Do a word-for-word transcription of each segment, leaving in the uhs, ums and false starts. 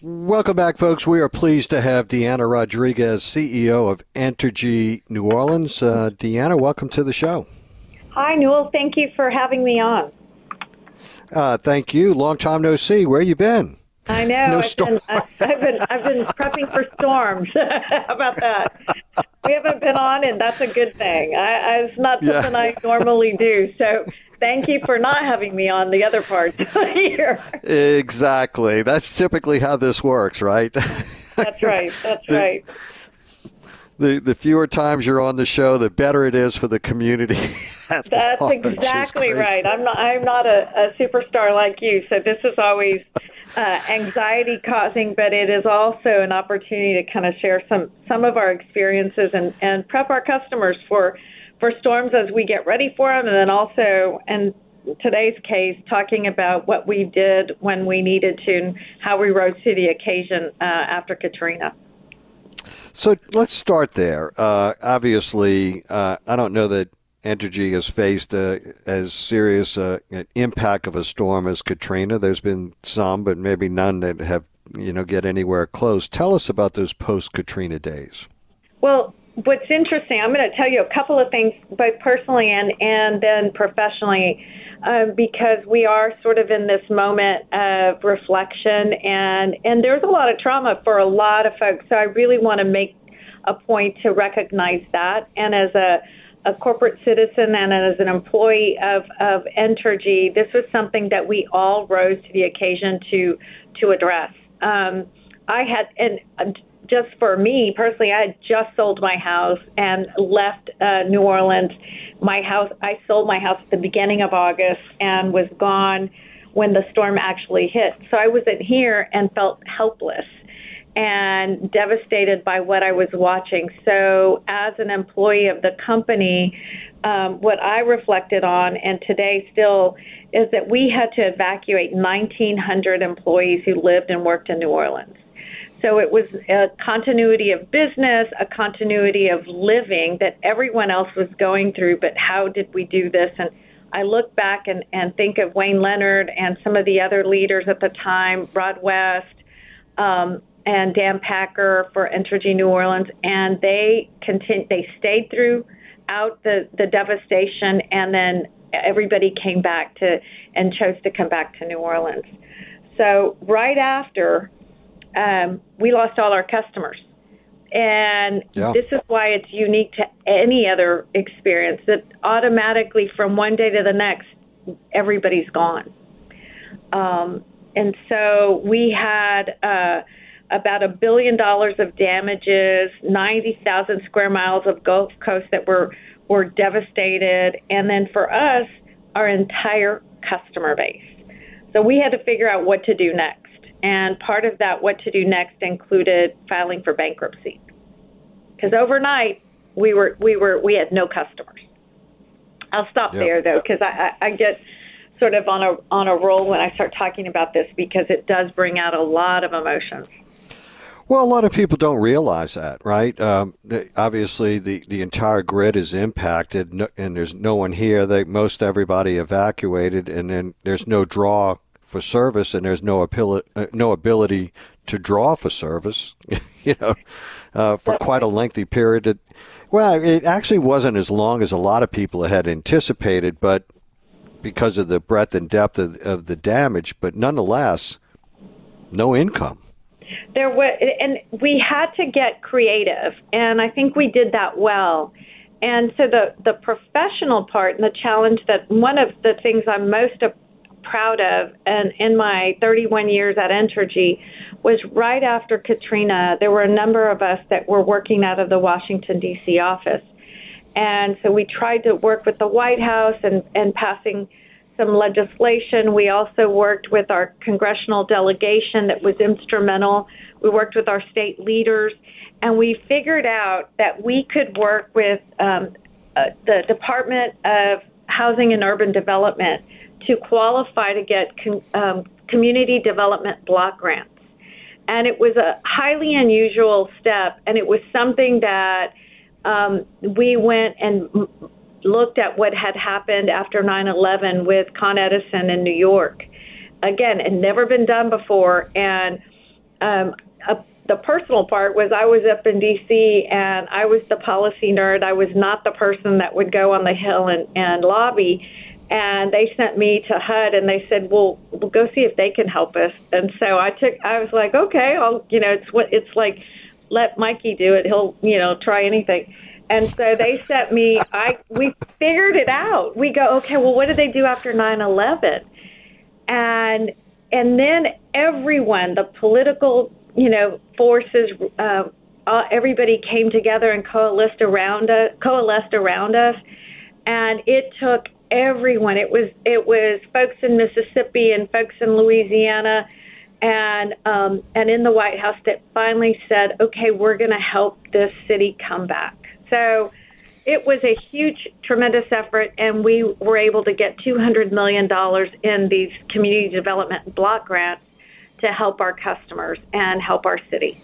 Welcome back, folks. We are pleased to have Deanna Rodriguez, C E O of Entergy New Orleans. Uh, Deanna, welcome to the show. Hi, Newell. Thank you for having me on. Uh, thank you. Long time no see. Where you been? I know. No I've, storm. been, uh, I've been I've been prepping for storms. How about that? We haven't been on, and that's a good thing. I, I, it's not something yeah. I normally do. So thank you for not having me on the other parts here. Exactly. That's typically how this works, right? That's right. That's the, right. The the fewer times you're on the show, the better it is for the community. That's large. Exactly right. I'm not I'm not a, a superstar like you, so this is always uh, anxiety causing, but it is also an opportunity to kind of share some, some of our experiences and, and prep our customers for for storms as we get ready for them, and then also, in today's case, talking about what we did when we needed to and how we rose to the occasion uh, after Katrina. So let's start there. Uh, obviously, uh, I don't know that Entergy has faced uh, as serious uh, an impact of a storm as Katrina. There's been some, but maybe none that have, you know, get anywhere close. Tell us about those post-Katrina days. Well, what's interesting, I'm going to tell you a couple of things, both personally and, and then professionally, uh, because we are sort of in this moment of reflection, and, and there's a lot of trauma for a lot of folks. So I really want to make a point to recognize that. And as a a corporate citizen and as an employee of, of Entergy, this was something that we all rose to the occasion to to address. Um, I had, and just for me personally, I had just sold my house and left uh, New Orleans. My house, I sold my house at the beginning of August and was gone when the storm actually hit. So I wasn't here and felt helpless and devastated by what I was watching. So as an employee of the company, um, what I reflected on, and today still, is that we had to evacuate nineteen hundred employees who lived and worked in New Orleans. So it was a continuity of business, a continuity of living that everyone else was going through, but how did we do this? And I look back and, and think of Wayne Leonard and some of the other leaders at the time, Rod West, um, and Dan Packer for Entergy New Orleans, and they continu- they stayed throughout the, the devastation, and then everybody came back to and chose to come back to New Orleans. So right after, um, we lost all our customers. And yeah. This is why it's unique to any other experience, that automatically from one day to the next, everybody's gone. Um, and so we had uh, about a billion dollars of damages, ninety thousand square miles of Gulf Coast that were, were devastated. And then for us, our entire customer base. So we had to figure out what to do next. And part of that what to do next included filing for bankruptcy. Because overnight, we were we were we had no customers. I'll stop yep. there, though, because I, I, I get sort of on a on a roll when I start talking about this, because it does bring out a lot of emotions. Well, a lot of people don't realize that, right? Um, obviously, the, the entire grid is impacted, no, and there's no one here. They, most everybody evacuated, and then there's no draw for service, and there's no apili- uh, no ability to draw for service, you know, uh, for quite a lengthy period. Of, well, it actually wasn't as long as a lot of people had anticipated, but because of the breadth and depth of, of the damage, but nonetheless, no income. There was, and we had to get creative, and I think we did that well. And so the, the professional part and the challenge, that one of the things I'm most proud of, and in my thirty-one years at Entergy, was right after Katrina, there were a number of us that were working out of the Washington, D C office. And so we tried to work with the White House and, and passing some legislation. We also worked with our congressional delegation that was instrumental. We worked with our state leaders, and we figured out that we could work with um, uh, the Department of Housing and Urban Development to qualify to get com- um, community development block grants. And it was a highly unusual step, and it was something that um, we went and m- looked at what had happened after nine eleven with Con Edison in New York. Again, it had never been done before, and um, a, the personal part was I was up in D C and I was the policy nerd. I was not the person that would go on the Hill and, and lobby. And they sent me to H U D, and they said, "Well, we'll go see if they can help us." And so I took. I was like, "Okay, I'll." You know, it's what it's like. Let Mikey do it. He'll, you know, try anything. And so they sent me. I we figured it out. We go, okay. Well, what did they do after nine eleven? And and then everyone, the political, you know, forces, uh, uh, everybody came together and coalesced around us. Coalesced around us, and it took everyone. It was it was folks in Mississippi and folks in Louisiana, and um, and in the White House that finally said, "Okay, we're going to help this city come back." So it was a huge, tremendous effort, and we were able to get two hundred million dollars in these community development block grants to help our customers and help our city.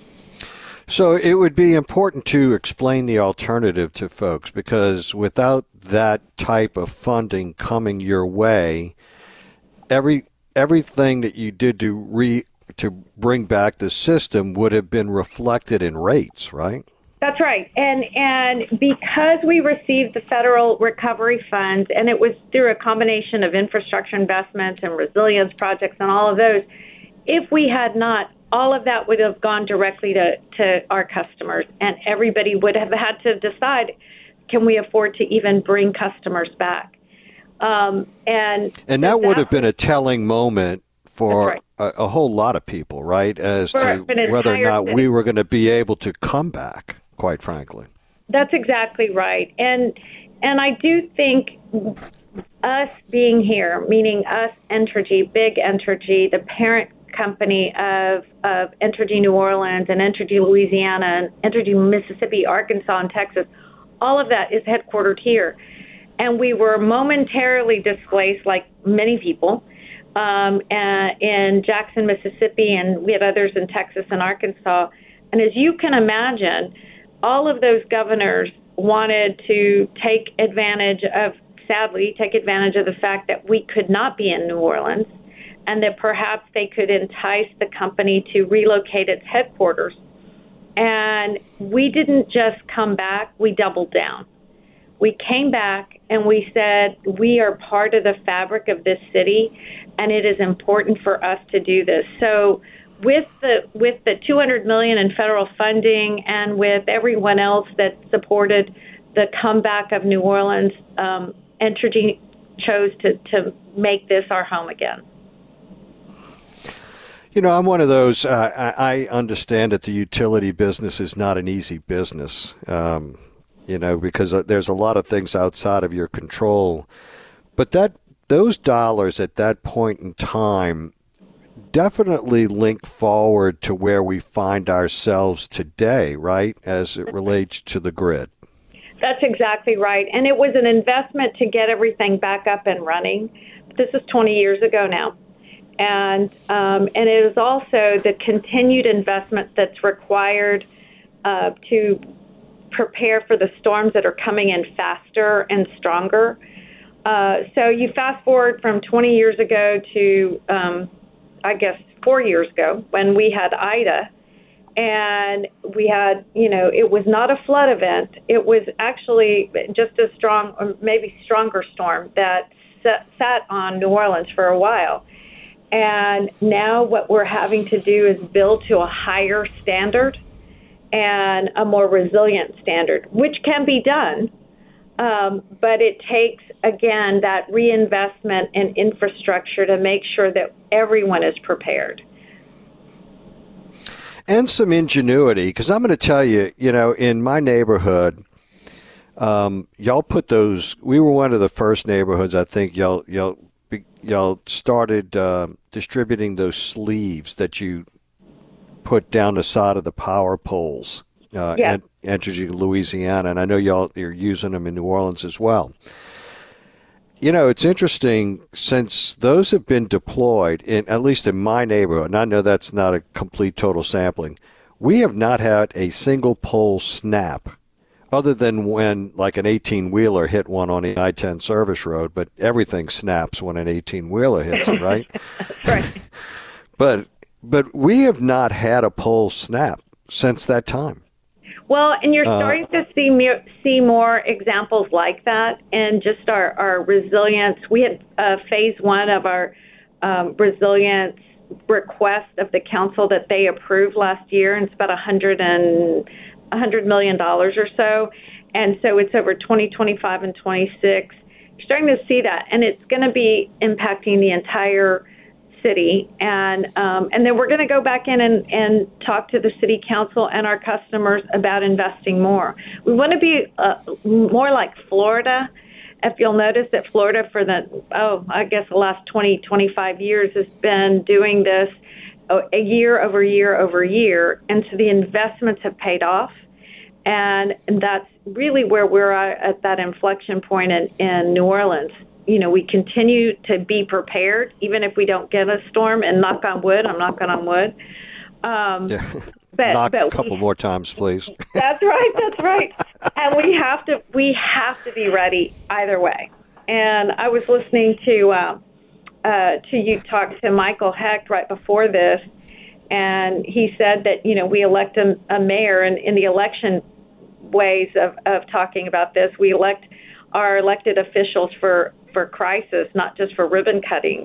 So it would be important to explain the alternative to folks, because without that type of funding coming your way, every everything that you did to re to bring back the system would have been reflected in rates, right? That's right. And and because we received the federal recovery funds, and it was through a combination of infrastructure investments and resilience projects and all of those, if we had not, all of that would have gone directly to, to our customers, and everybody would have had to decide, can we afford to even bring customers back? Um, and and that, that would have been a telling moment for right. a, a whole lot of people, right, as for to whether or not city. we were going to be able to come back, quite frankly. That's exactly right. And and I do think us being here, meaning us, Entergy, big Entergy, the parent company of, of Entergy New Orleans and Entergy Louisiana and Entergy Mississippi, Arkansas, and Texas, all of that is headquartered here. And we were momentarily displaced, like many people, um, uh, in Jackson, Mississippi, and we had others in Texas and Arkansas. And as you can imagine, all of those governors wanted to take advantage of, sadly, take advantage of the fact that we could not be in New Orleans, and that perhaps they could entice the company to relocate its headquarters. And we didn't just come back, we doubled down. We came back and we said, we are part of the fabric of this city, and it is important for us to do this. So with the with the two hundred million dollars in federal funding, and with everyone else that supported the comeback of New Orleans, um, Entergy chose to, to make this our home again. You know, I'm one of those, uh, I, I understand that the utility business is not an easy business, um, you know, because there's a lot of things outside of your control. But that those dollars at that point in time definitely link forward to where we find ourselves today, right, as it relates to the grid. That's exactly right. And it was an investment to get everything back up and running. This is twenty years ago now. And um, and it is also the continued investment that's required uh, to prepare for the storms that are coming in faster and stronger. Uh, so you fast forward from twenty years ago to, um, I guess, four years ago when we had Ida. And we had, you know, it was not a flood event. It was actually just a strong, or maybe stronger storm that sat, sat on New Orleans for a while. And now what we're having to do is build to a higher standard and a more resilient standard, which can be done. Um, but it takes, again, that reinvestment in infrastructure to make sure that everyone is prepared. And some ingenuity, because I'm going to tell you, you know, in my neighborhood, um, y'all put those, we were one of the first neighborhoods, I think, y'all, y'all, y'all started uh, distributing those sleeves that you put down the side of the power poles, uh, yeah. and Entergy Louisiana, and I know y'all are using them in New Orleans as well. You know, it's interesting, since those have been deployed, in at least in my neighborhood, and I know that's not a complete total sampling, we have not had a single pole snap, other than when, like, an eighteen-wheeler hit one on the I ten service road, but everything snaps when an eighteen-wheeler hits it, right? That's right. But but we have not had a poll snap since that time. Well, and you're Uh, starting to see me- see more examples like that, and just our, our resilience. We had uh, phase one of our um, resilience request of the council that they approved last year, and it's about a hundred and a hundred million dollars or so, and so it's over twenty twenty-five and twenty-six. You're starting to see that, and it's going to be impacting the entire city, and um, and then we're going to go back in and, and talk to the city council and our customers about investing more. We want to be uh, more like Florida. If you'll notice that Florida for the, oh, I guess the last twenty, twenty-five years has been doing this a year over year over year, and so the investments have paid off, and that's really where we're at that inflection point in, in New Orleans. You know, we continue to be prepared, even if we don't get a storm, and knock on wood, I'm knocking on wood. Um, yeah. but, Knock but a couple we, more times, please. That's right, that's right. And we have to we have to be ready either way. And I was listening to uh, uh, to you talk to Michael Hecht right before this, and he said that, you know, we elect a, a mayor, and in the election ways of, of talking about this, we elect our elected officials for for crisis, not just for ribbon cuttings.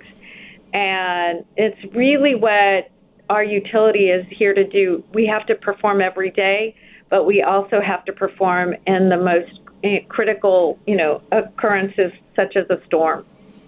And it's really what our utility is here to do. We have to perform every day, but we also have to perform in the most critical, you know, occurrences such as a storm.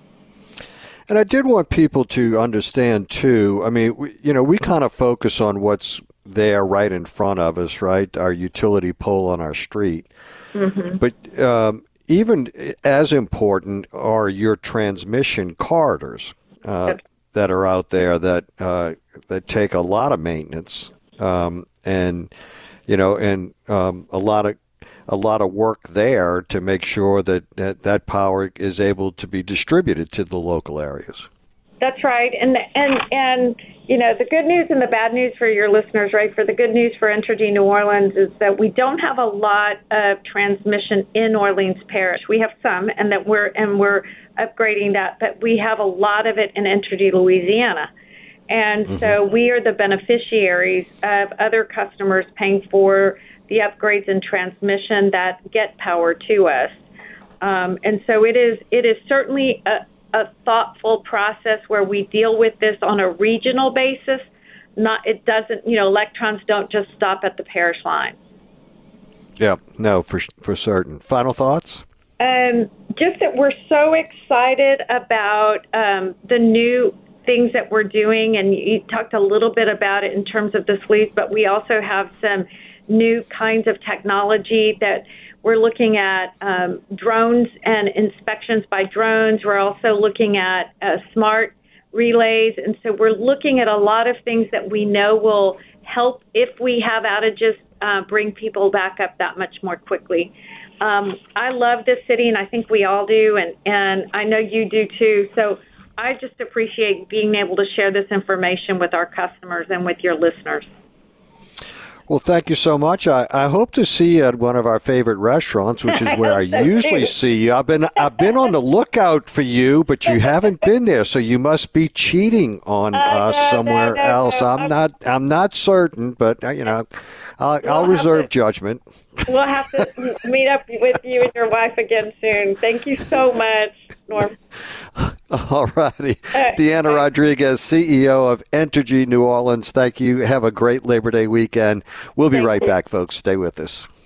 And I did want people to understand, too, I mean, we, you know, we kind of focus on what's there right in front of us, right? Our utility pole on our street. Mm-hmm. But um, even as important are your transmission corridors uh, yep. that are out there that uh, that take a lot of maintenance um, and you know and um, a lot of a lot of work there to make sure that, that that power is able to be distributed to the local areas. That's right, and and and you know, the good news and the bad news for your listeners, right? For the good news for Entergy New Orleans is that we don't have a lot of transmission in Orleans Parish. We have some, and that we're and we're upgrading that, but we have a lot of it in Entergy, Louisiana, and mm-hmm. so we are the beneficiaries of other customers paying for the upgrades in transmission that get power to us, um, and so it is it is certainly a a thoughtful process where we deal with this on a regional basis. Not, it doesn't, you know, electrons don't just stop at the parish line. Yeah, no, for for certain. Final thoughts? Um, just that we're so excited about um, the new things that we're doing, and you talked a little bit about it in terms of the sleeves, but we also have some new kinds of technology that we're looking at um, drones and inspections by drones. We're also looking at uh, smart relays. And so we're looking at a lot of things that we know will help, if we have outages, uh, bring people back up that much more quickly. Um, I love this city, and I think we all do, and, and I know you do too. So I just appreciate being able to share this information with our customers and with your listeners. Well, thank you so much. I, I hope to see you at one of our favorite restaurants, which is where I usually see you. I've been I've been on the lookout for you, but you haven't been there, so you must be cheating on uh, us no, somewhere no, no, else. No. I'm not I'm not certain, but uh, you know, I'll, we'll I'll reserve to, judgment. We'll have to meet up with you and your wife again soon. Thank you so much, Norm. All righty. Deanna Rodriguez, C E O of Entergy New Orleans. Thank you. Have a great Labor Day weekend. We'll be Thank right you. back, folks. Stay with us.